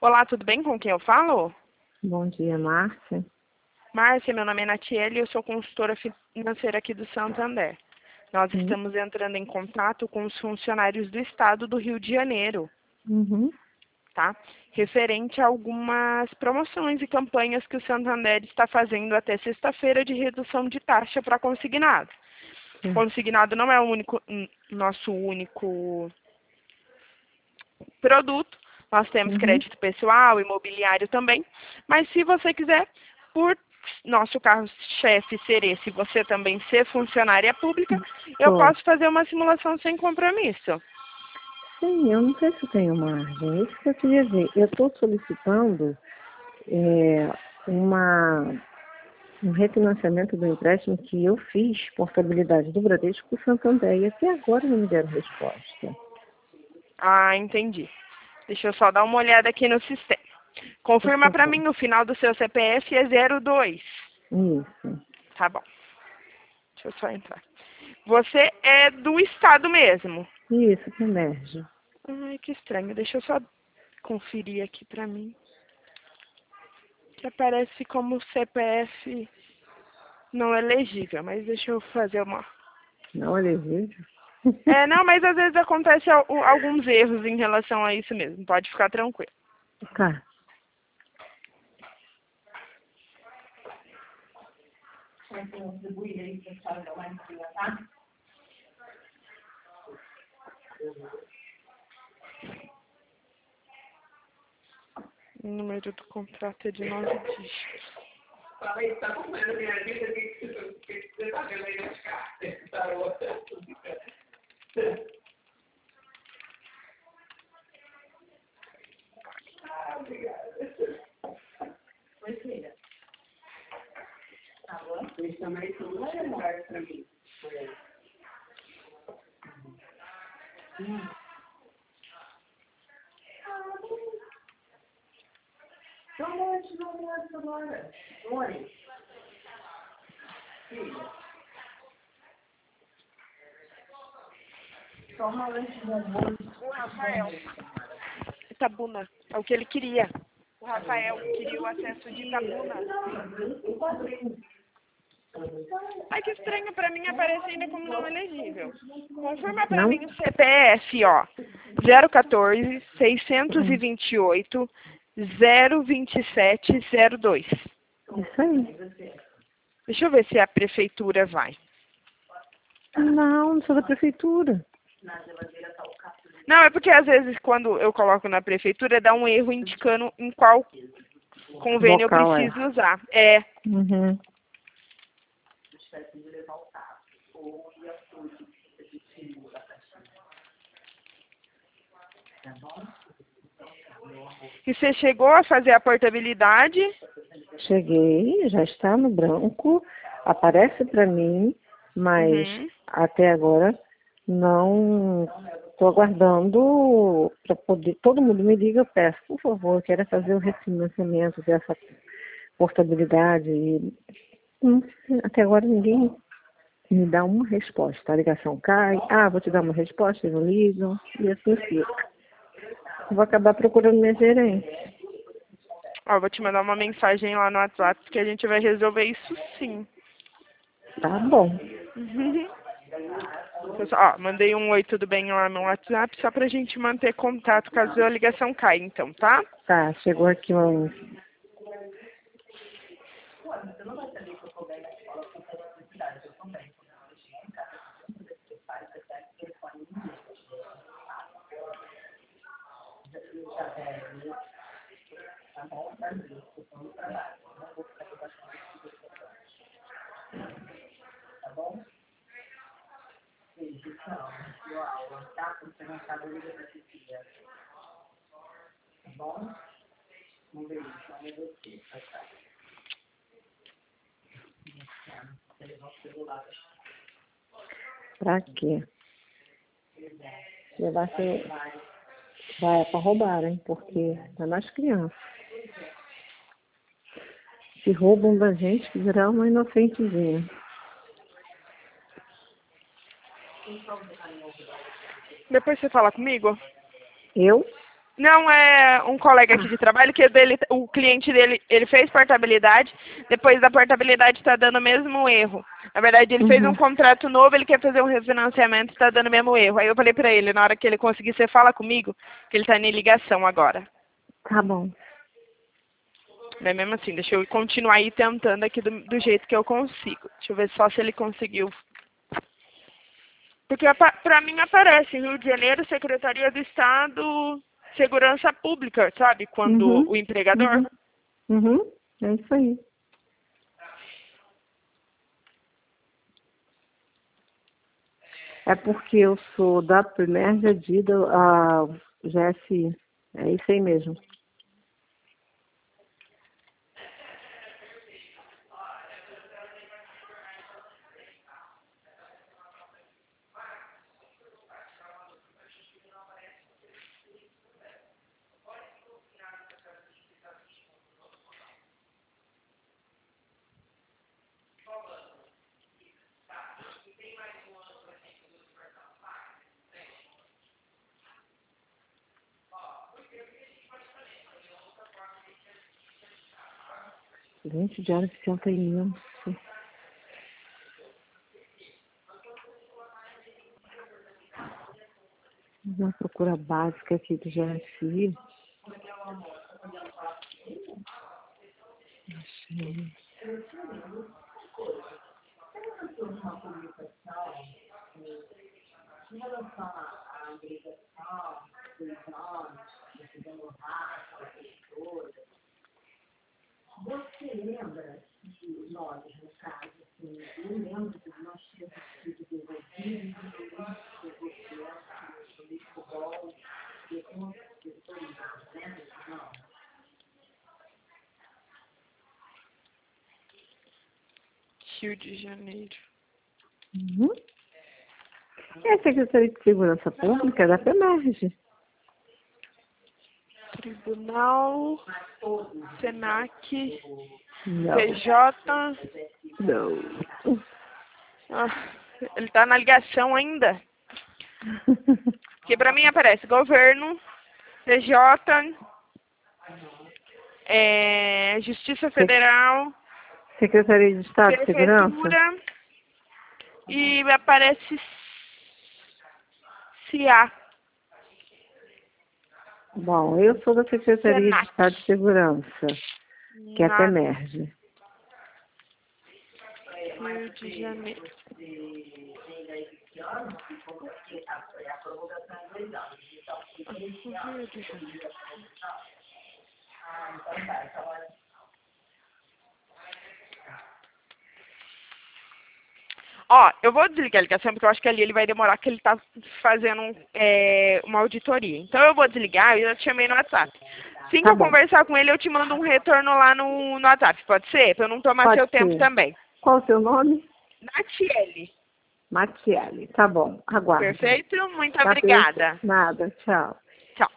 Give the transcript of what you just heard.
Olá, tudo bem? Com quem eu falo? Bom dia, Márcia. Márcia, meu nome é Natiele e eu sou consultora financeira aqui do Santander. Nós Sim. estamos entrando em contato com os funcionários do estado do Rio de Janeiro, Uhum. tá? Referente a algumas promoções e campanhas que o Santander está fazendo até sexta-feira de redução de taxa para consignado. Sim. Consignado não é o nosso único produto. Nós temos Uhum. crédito pessoal, imobiliário também. Mas se você quiser, por nosso carro-chefe ser esse, você também ser funcionária pública, eu Tô. posso fazer uma simulação sem compromisso. Sim, eu não sei se eu tenho margem. Isso que eu queria ver. Eu estou solicitando é, uma, um refinanciamento do empréstimo que eu fiz, portabilidade do Bradesco para o Santander. E até agora não me deram resposta. Ah, entendi. Deixa eu só dar uma olhada aqui no sistema. Por Confirma para favor. mim, no final do seu CPF é 02. Isso. Tá bom. Deixa eu só entrar. Você é do estado mesmo. Isso, que emerge. Ai, que estranho. Deixa eu só conferir aqui para mim. Que aparece como CPF não elegível, mas deixa eu fazer uma... Não é vídeo? Não, mas às vezes acontece alguns erros em relação a isso mesmo, pode ficar tranquilo. Tá. O número do contrato é de 9 dígitos. O Rafael. Itabuna, é o que ele queria. O Rafael queria o acesso de Itabuna. Ai, que estranho, pra mim aparece ainda como não elegível. Confirma pra Não? mim o CPF, ó. 014 628 02702. Isso aí. Deixa eu ver se a prefeitura vai. Não sou da prefeitura. Não, é porque às vezes quando eu coloco na prefeitura dá um erro indicando em qual convênio eu Vocal é. preciso usar. É. Uhum. E você chegou a fazer a portabilidade? Cheguei, já está no branco, aparece para mim, mas Uhum. até agora não estou aguardando para poder. Todo mundo me liga, eu peço, por favor, eu quero fazer o refinanciamento dessa portabilidade. E até agora ninguém me dá uma resposta. A ligação cai, vou te dar uma resposta, eles não ligam, e assim fica. Vou acabar procurando minha gerente. Ó, vou te mandar uma mensagem lá no WhatsApp que a gente vai resolver isso sim. Tá bom. Uhum. Ó, mandei um oi, tudo bem lá no WhatsApp, só pra gente manter contato caso a ligação caia, então, tá? Tá, chegou aqui um. Pra quê? Levar seu. Vai para roubar, hein? Porque tá nas crianças. Se roubam da gente, que virar uma inocentezinha. Depois você fala comigo? Eu? Não, é um colega aqui de trabalho que o cliente dele, ele fez portabilidade, depois da portabilidade está dando o mesmo erro. Na verdade, ele fez um contrato novo, ele quer fazer um refinanciamento e está dando o mesmo erro. Aí eu falei para ele, na hora que ele conseguir, você fala comigo, que ele está em ligação agora. Tá bom. Mas mesmo assim, deixa eu continuar aí tentando aqui do jeito que eu consigo. Deixa eu ver só se ele conseguiu. Porque pra mim aparece Rio de Janeiro, Secretaria do Estado, Segurança Pública, sabe? Quando o empregador. É isso aí. É porque eu sou da Primerja Dida a GSI. É isso aí mesmo. Gente, diário oficial tá imenso. Uma procura básica aqui do GSI. Achei. Rio de Janeiro. É a Secretaria de Segurança Pública da Primerja. Tribunal, Senac, Não. PJ. Não. Ah, ele tá na ligação ainda. Porque pra mim aparece governo, PJ, Justiça Federal, Secretaria de Estado de Segurança? Prefeitura e aparece CIA. Bom, eu sou da Secretaria de Senac. Estado de Segurança, que é a Nada. Temerge. Rio de Janeiro. Rio de Janeiro. Ó, eu vou desligar a ligação porque eu acho que ali ele vai demorar, que ele tá fazendo uma auditoria. Então eu vou desligar, eu já te chamei no WhatsApp. Assim que eu conversar com ele, eu te mando um retorno lá no WhatsApp, pode ser? Pra eu não tomar seu tempo também. Qual o seu nome? Natiele. Matiele. Tá bom, aguardo. Perfeito? Muito Tá obrigada. perfeito. Nada, tchau.